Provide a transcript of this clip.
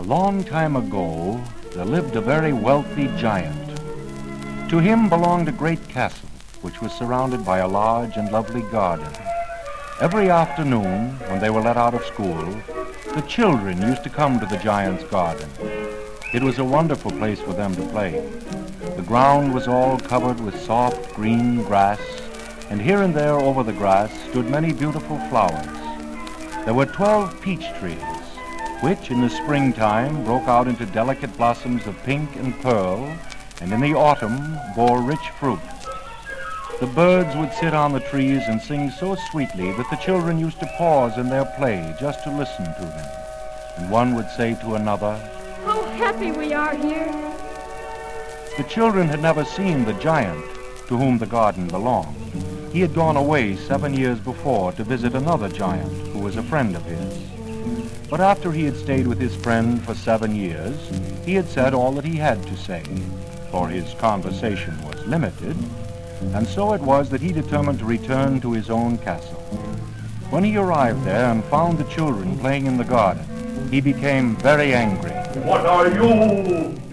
long time ago, there lived a very wealthy giant. To him belonged a great castle, which was surrounded by a large and lovely garden. Every afternoon, when they were let out of school, the children used to come to the giant's garden. It was a wonderful place for them to play. The ground was all covered with soft green grass, and here and there over the grass stood many beautiful flowers. There were 12 peach trees, which in the springtime broke out into delicate blossoms of pink and pearl, and in the autumn bore rich fruit. The birds would sit on the trees and sing so sweetly that the children used to pause in their play just to listen to them. And one would say to another, "How happy we are here." The children had never seen the giant to whom the garden belonged. He had gone away 7 years before to visit another giant who was a friend of his. But after he had stayed with his friend for 7 years, he had said all that he had to say, for his conversation was limited, and so it was that he determined to return to his own castle. When he arrived there and found the children playing in the garden, he became very angry. What are you?